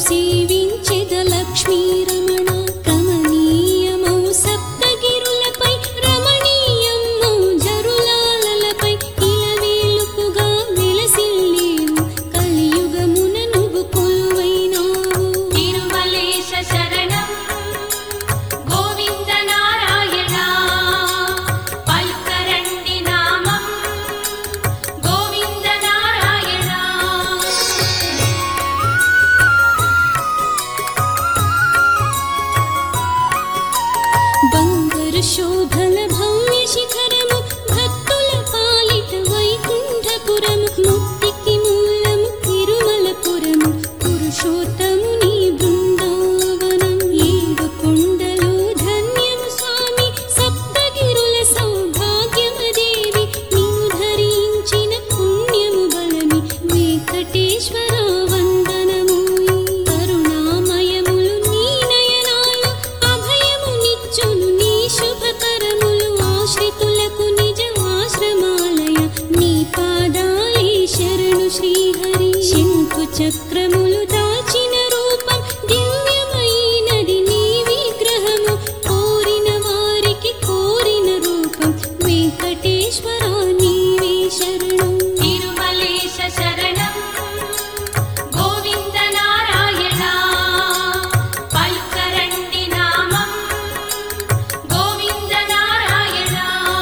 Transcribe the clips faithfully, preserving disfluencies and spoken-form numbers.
సేవించెద లక్ష్మీ రమణ కమనీయమౌ సప్తగిరులపై రమణీయమౌ జరులాలలపై ఇలవేలుపుగా వెలసిల్లేవు కలియుగమున నువ్వు కొలువైనావు తిరుమలేశ శరణం గోవింద నారాయణ పలుకరండి నామం గోవింద నారాయణ బంగారు శోభల భవ్య శిఖరము భక్తుల పాలిట వైకుంఠపురము ముక్తికి మూలము తిరుమలపురము పురుషోత్తముని బృందావనం ఏడు కొండలు ధన్యము స్వామి సప్తగిరుల సౌభాగ్యమదేవి నిన్ను ధరించిన పుణ్యము బలమి వెంకటేశ్వర వందనము కరుణామయములు నీ నయనాలు అభయము నిచ్చును నీ శుభకరములు ఆశ్రితులకు నిజ ఆశ్రమాలయ నీ పాదాలే శరణు శ్రీహరి శంఖు చక్రములు దాచిన రూపం దివ్యమైనది నీ విగ్రహము కోరిన వారికి కోరిన రూపం వెంకటేశ్వర నీవే శరణం తిరుమలేశ శరణం గోవింద నారాయణ పలుకరండి నామం గోవింద నారాయణ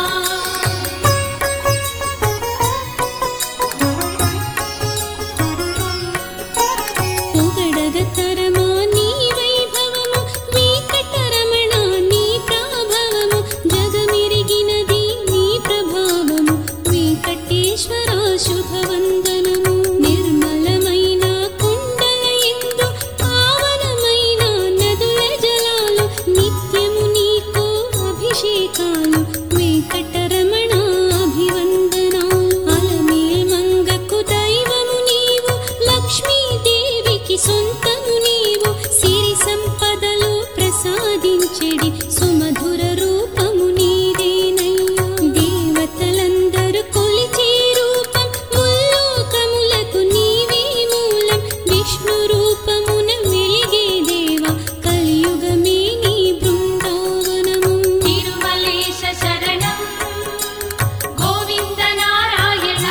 పొగడగ తరమా నీ వైభవము వెంకటరమణ నీ ప్రాభవము జగమిరిగినది నీ ప్రభావము వెంకటేశ్వర శుభవందనము నిర్మలమైన కుండల యందు పావనమైన నదుల జలాలు నిత్యము నీకు అభిషేకాలు వెంకటరమణ అభివందనాలు అలమేల్ మంగకు దైవము నీవు లక్ష్మీదేవికి సొంతము నీవు సిరి సంపదలు ప్రసాదించెడి సుమధుర రూపము నీదేనయ్యా దేవతలందరూ కొలిచే రూపం ముల్లోకములకు నీవే మూలం విష్ణు రూపమున వెలిగే దేవ కలియుగమే నీ బృందావనము తిరుమలేశ శరణం గోవింద నారాయణ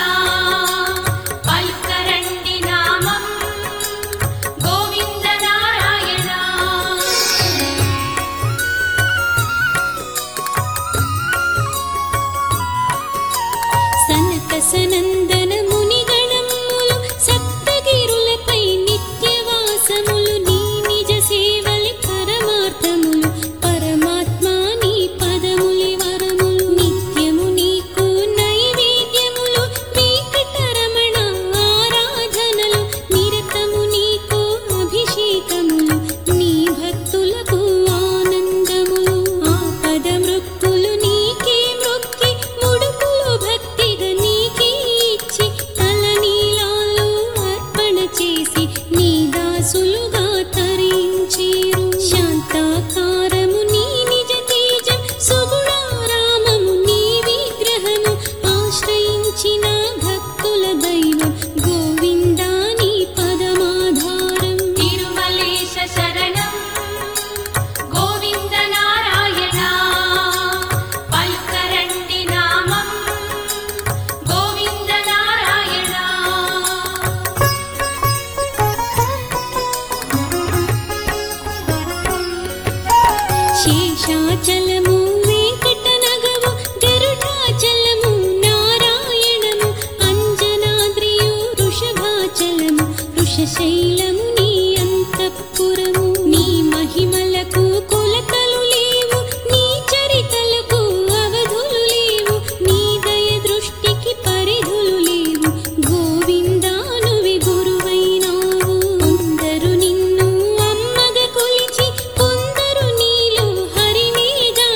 పలుకరండి నామం గోవింద నారాయణ సనక సనందన మునిగణములు సప్తగిరులపై నిత్యవాసములు నీ నిజ సేవలి పరమార్థములు పరమాత్మా నీ పదములి వరములు నిత్యము నీకు నైవేద్యములు వెంకటరమణ ఆరాధనలు నిరతము నీకు అభిషేకములు నీ భక్తులకు ఆనందములు ఆపద మృక్కులు నీకే మృక్కి ముడుపులు భక్తిగా నీకే ఇచ్చి తలనీలాలు అర్పణ చేసి నీ దాసులుగా తరించేరు శాంతాకారము నీ నిజ తేజం సుగుణారామము నీ విగ్రహము ఆశ్రయించిన భక్తుల దైవం గోవిందా నీ పదమాధారం తిరుమలేశ శరణం గోవింద నారాయణ పలుకరండి నామం గోవింద నారాయణ శేషాచలము వెంకటనగవు గరుడాచలము నారాయణము అంజనాద్రియు వృషభాచలము వృషశైలము నీ అంతఃపురము నీ మహిమలకు కొలతలు లేవు నీ చరితలకు అవధులు లేవు నీ దయ దృష్టికి పరిధులు లేవు గోవిందానువి గురువైనావు కొందరు నిన్ను అమ్మగ కొలిచి కొందరు నీలో హరిని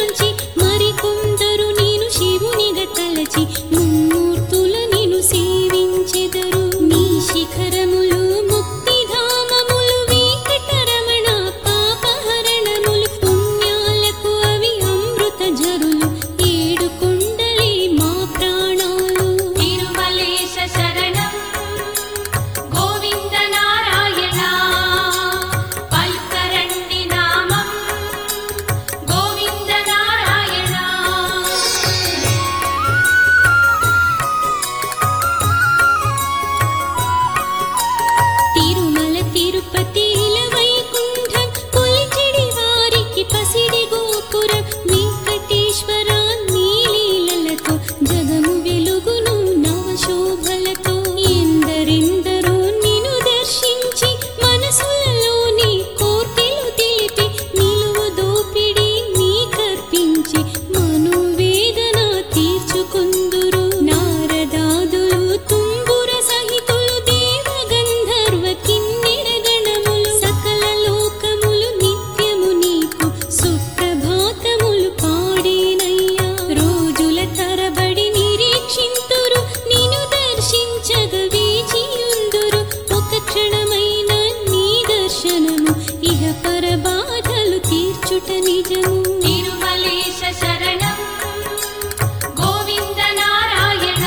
మాట నిజము తిరుమలేశ శరణం గోవింద నారాయణ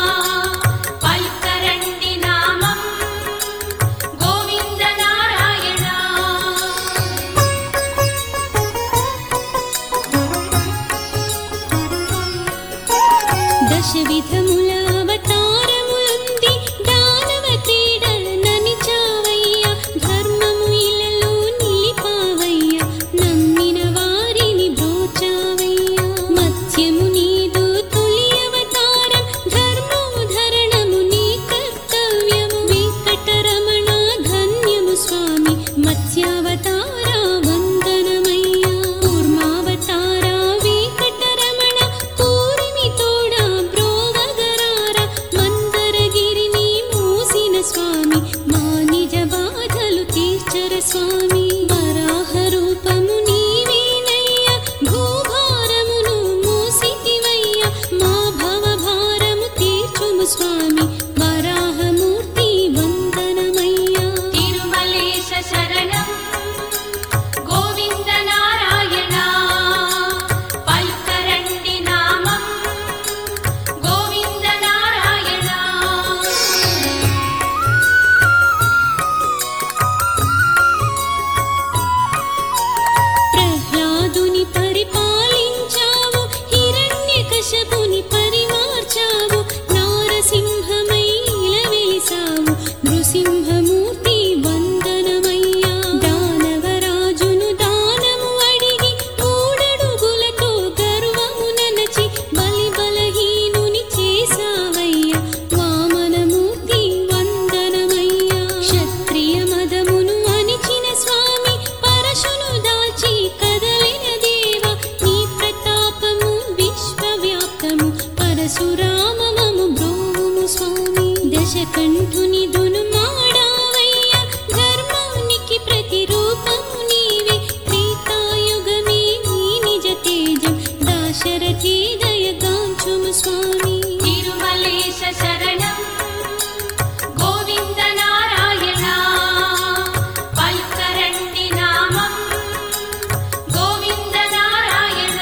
పలుకరండి నామం గోవింద నారాయణ దశ విధముల అవతారములుంది దానవ క్రీడల ననిచావయ్య ధర్మము ఇలలో నిలిపావయ్య నమ్మిన వారిని బ్రోచావయ్య మత్స్యము నీదు తొలి అవతారం ధర్మోధరణము నీ కర్తవ్యము వెంకటరమణ ధన్యము స్వామి మత్స్యావతార వందనమయ్య కూర్మావతార వెంకటరమణ కూరిమి తోడా బ్రోవగరార మందరగిరిని మూసిన స్వామి మా నిజ బాధలు తీర్చర స్వామి వరాహ రూపము నీవేనయ్య భూభారమును మోసితివయ్య మా భవభారము తీర్చుము స్వామి వరాహమూర్తి వందనమయ్య తిరుమలేశ శరణం గోవింద నారాయణ పలుకరండి నామం గోవింద నారాయణ ప్రహ్లాదుని పరిపాలించావు హిరణ్యకశపుని పరిమార్చావు నారసింహమై ఇలా వెలిసావు నృసింహమూర్తి వందనమయ్యా దానవరాజును దానము అడిగి మూడడుగులతో గర్వము ననచి బలి బలహీనుని చేసావయ్యా వామనమూర్తి వందనమయ్యా క్షత్రియ మదమును అణిచిన స్వామి పరశును దాల్చి కదలిన దేవ నీ ప్రతాపము విశ్వవ్యాప్తము పరశురామమము బ్రోవుము స్వామి దశకంఠుని దును మాడావయ్య ధర్మానికి ప్రతిరూపము నీవే త్రేతాయుగమే నీ నిజ తేజం దాశరథి దయగాంచుము స్వామి తిరుమలేశ శరణం గోవింద నారాయణ పలుకరండి నామం గోవింద నారాయణ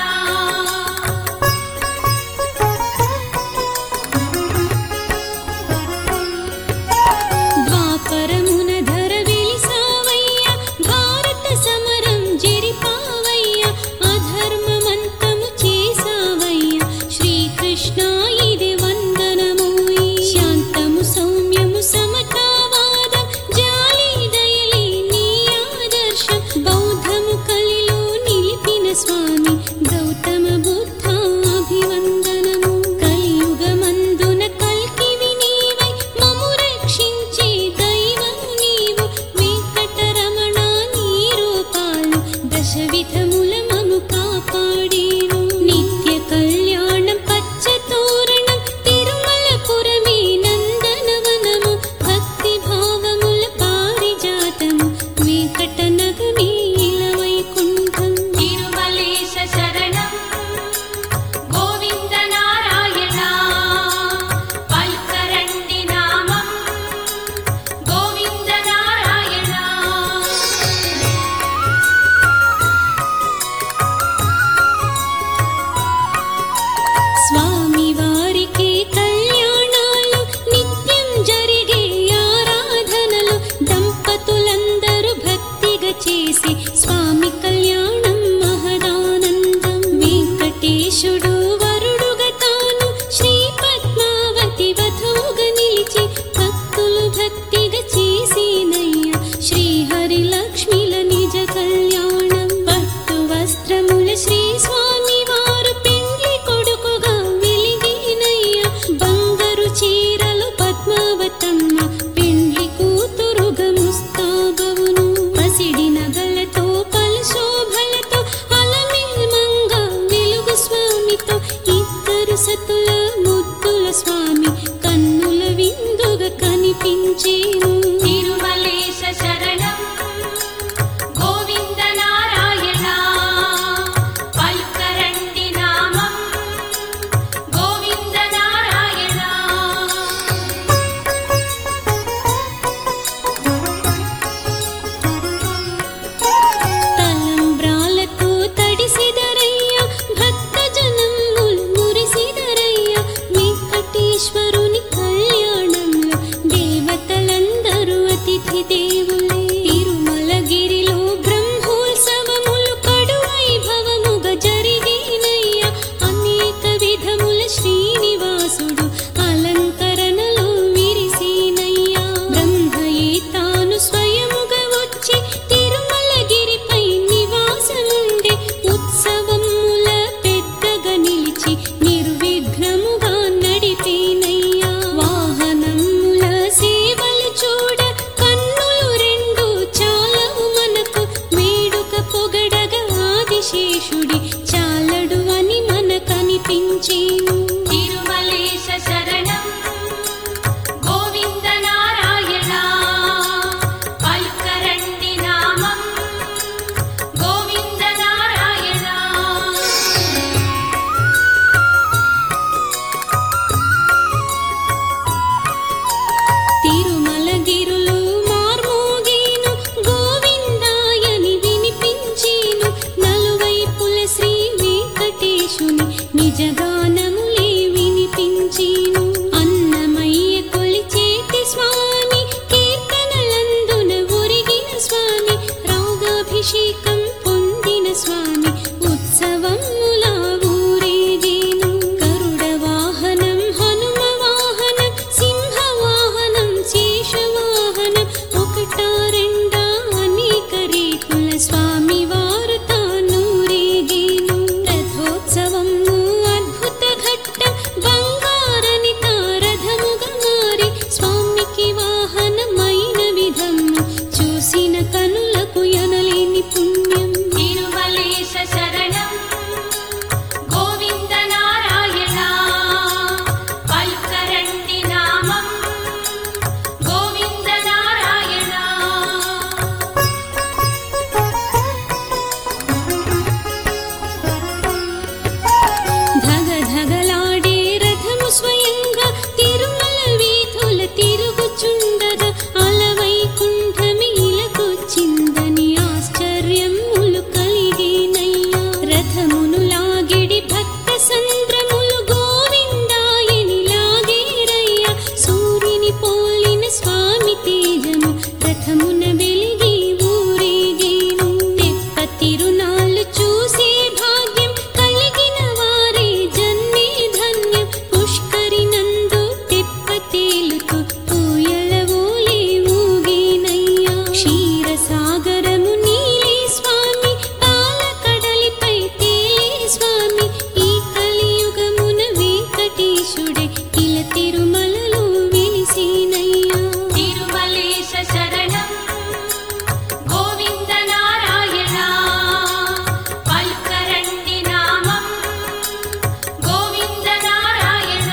ద్వాపరమున ధర వెలిసావయ్య భారత సమరం జరిపావయ్య అధర్మమంతము చేసావయ్య శ్రీకృష్ణ ఇది వందనమోయి శాంతము సౌమ్యము సమతావాదం జాలి దయలే నీ ఆదర్శం బౌద్ధము కలిలో నిలిపిన స్వామి గౌతమ బుద్ధ అభివందనము కలియుగమందున కల్కివి నీవై మము రక్షించే దైవము నీవు వెంకటరమణ నీ రూపాలు దశ విధముల మము కాపాడేను నిత్య కళ్యాణం పచ్చ తోరణం తిరుమలపురమే నందనవనము భక్తి భావముల పారిజాతము వెంకటనగమే ఇలా వైకుంఠం తిరుమలేశ శరణం గోవింద నారాయణ పలుకరండి నామం గోవింద నారాయణ స్వామి వారికి కళ్యాణాలు నిత్యం జరిగే ఆరాధనలు దంపతులందరూ భక్తిగా చేసి స్వామి కళ్యాణం మహదానందం వెంకటేశుడు వరుడుగా తాను శ్రీ పద్మావతి వధువుగా నిలిచి భక్తులు భక్తిగా చేసినయ్య శ్రీహరి లక్ష్మిల నిజ కళ్యాణం పట్టు వస్త్రముల శ్రీ స్వామి వారు పెండ్లి కొడుకుగా వెలిగినయ్య బంగారు చీరలు పద్మావతమ్మ పెండ్లి కూతురుగా ముస్తాబవును పసిడి నగలతో పట్టాభిషేకం పొందిన స్వామి ఉత్సవములా ఊరేగేను. గరుడ వాహనం, హనుమ వాహనం, సింహ వాహనం, శేష వాహనం, ఒకటా రెండా అనేక రీతుల స్వామి వారు తానూరేగేను. రథోత్సవము అద్భుత ఘట్టం, బంగారని తారథముగా మారి స్వామికి వాహనమైన విధము చూసిన కనులకు ఎనలేని పుణ్యం. తిరుమలేశ శరణం గోవింద నారాయణ పలుకరండి నామం గోవింద నారాయణ. ధగ ధగలాడే రథము స్వయంగా తిరుమల వీధుల తిరుగుచుండగా అలవైకుంఠమే ఇలకొచ్చిందని ఆశ్చర్యములు కలిగేనయ్యా. రథమును లాగిడి భక్త సంద్రములు గోవిందాయని లాగేరయ్యా. సూర్యుని పోలిన స్వామి తేజము రథమున వెలిగి ఊరేగేను. తెప్ప తిరునాళ్ళు చూసే భాగ్యం కలిగిన వారే జన్మే ధన్యం. పుష్కరినందు తెప్ప తేలుతూ ఊయలవోలే ఊగేనయ్యా. క్షీరసాగరము నీలే స్వామి, పాలకడలిపై తేలే స్వామి. ఈ కలియుగమున వెంకటేశుడే ఇల తిరుమలలో వెలిసేనయ్యా. తిరుమలేశ శరణం గోవింద నారాయణ పలుకరండి నామం గోవింద నారాయణ.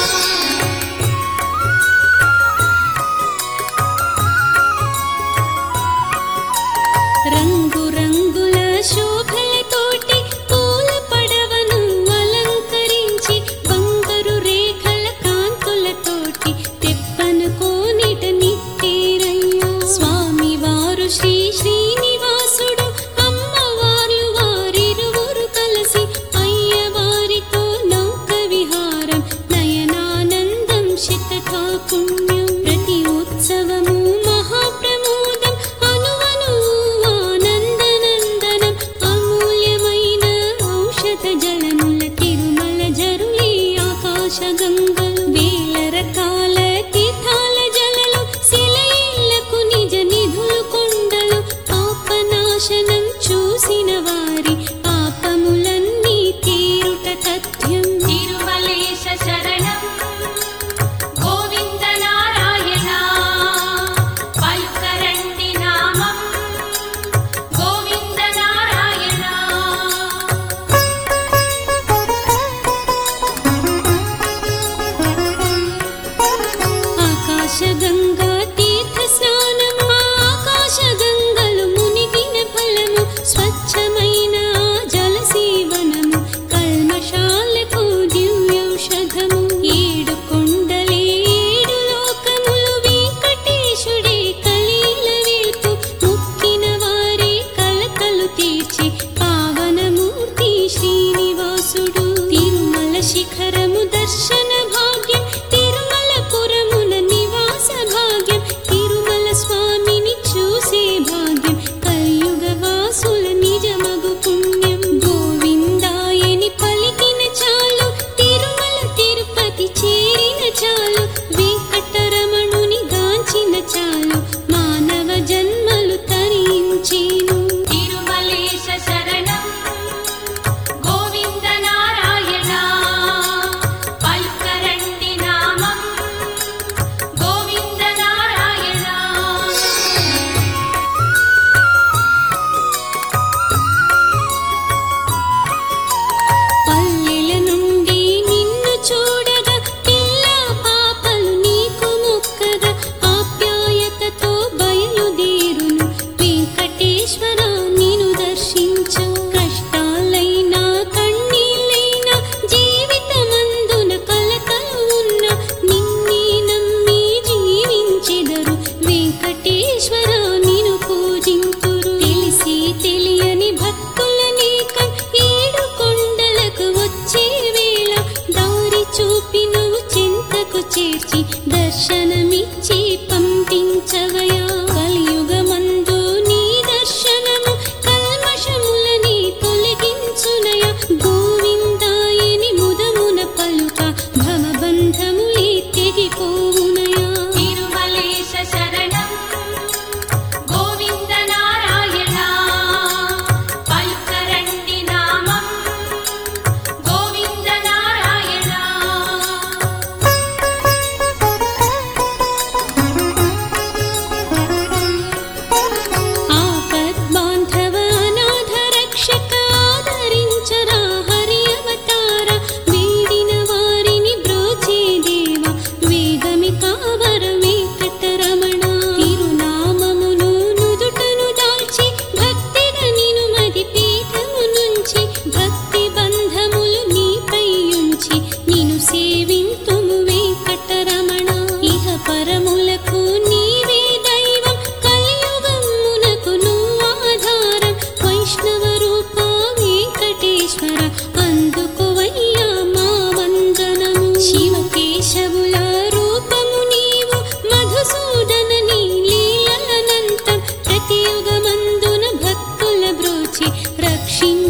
రంగు రంగుల శోభలతోటి పూల పడవను అలంకరించి బంగారు రేఖల కాంతులతోటి తెప్పను కోనిట నిట్టేరయ్యా. స్వామి వారు శ్రీ శ్రీనివాసుడు, అమ్మవార్లు వారిరువురు కలిసి అయ్యవారితో నౌక విహారం నయనానందం శతథా పుణ్యం. ప్రతి ఉత్సవము మహాప్రమోదం, అనువను ఆనందనందనం. అమూల్యమైన ఔషధ జలముల తిరుమల జరులే ఆకాశ గంగలు. వేల రకాల తీర్థాల జలలు, శిలయిళ్లకు నిజ నిధులు కొండలు. ఆ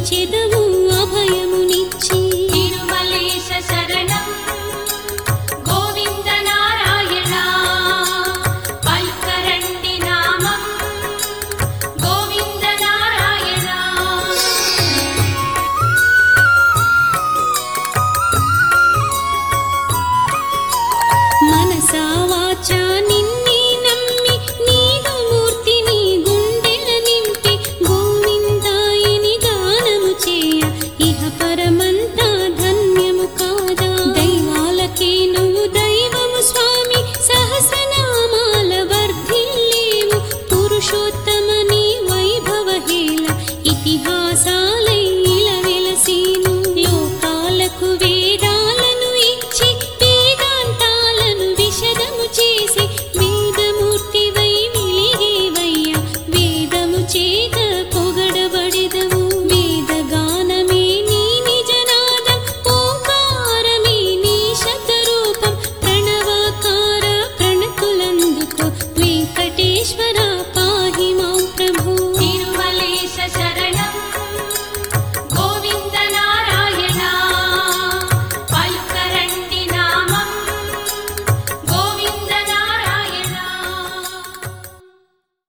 కొలిచెద